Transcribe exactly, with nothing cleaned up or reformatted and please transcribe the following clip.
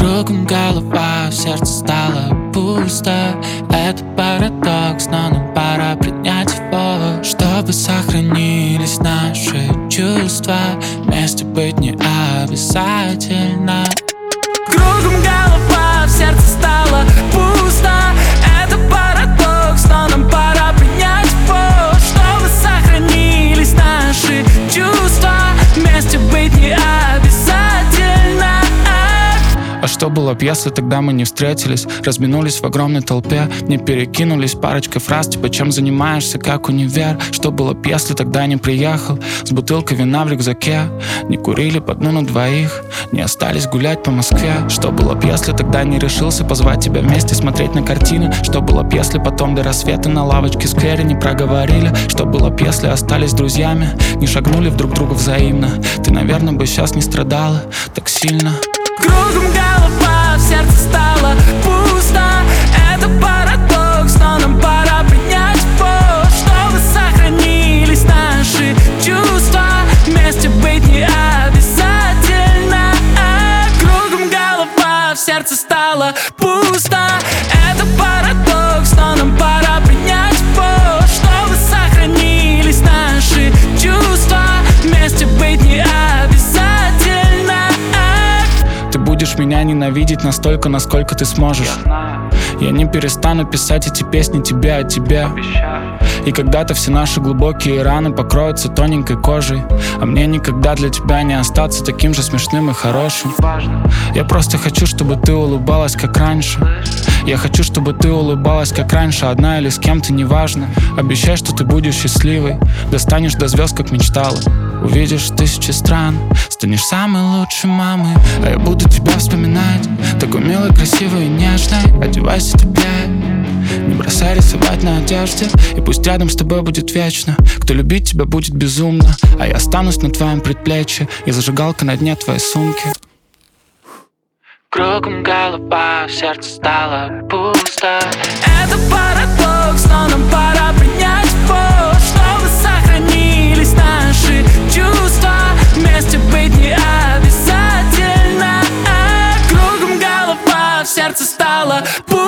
Кругом голова, в сердце стало пусто. Это парадокс, но нам пора принять его, чтобы сохранились наши чувства. Вместе быть не обязательно. Кругом голова, в сердце стало пусто. Это парадокс, но нам пора принять его, чтобы сохранились наши чувства. Вместе быть не обязательно. А что было б, если тогда мы не встретились, разминулись в огромной толпе, не перекинулись парочкой фраз типа «Чем занимаешься, как универ?». Что было б, если тогда не приехал с бутылкой вина в рюкзаке, не курили по дну на двоих, не остались гулять по Москве? Что было б, если тогда не решился позвать тебя вместе смотреть на картины? Что было б, если потом до рассвета на лавочке в сквере не проговорили? Что было б, если остались друзьями, не шагнули в друг друга взаимно? Ты, наверное, бы сейчас не страдала так сильно. Кругом голова, в сердце стало пусто. Это парадокс, но нам пора принять его, чтобы сохранились наши чувства. Вместе быть не обязательно. Кругом голова, в сердце стало пусто. Это парадокс, но нам пора принять его, чтобы сохранились наши чувства. Вместе быть не обязательно. Ты будешь меня ненавидеть настолько, насколько ты сможешь. Я не перестану писать эти песни тебе о тебе. И когда-то все наши глубокие раны покроются тоненькой кожей, а мне никогда для тебя не остаться таким же смешным и хорошим. Я просто хочу, чтобы ты улыбалась, как раньше. Я хочу, чтобы ты улыбалась, как раньше, одна или с кем-то, неважно. Обещай, что ты будешь счастливой, достанешь до звезд, как мечтала. Увидишь тысячи стран, станешь самой лучшей мамой. А я буду тебя вспоминать, такой милой, красивой и нежной. Одевайся теплее, не бросай рисовать на одежде, и пусть рядом с тобой будет вечно. Кто любить тебя будет безумно, а я останусь на твоем предплечье, и зажигалка на дне твоей сумки. Кругом голова, в сердце стало пусто. Это парадокс, но нам пора принять его, чтобы сохранились наши чувства. Вместе быть не обязательно. Кругом голова, в сердце стало пусто.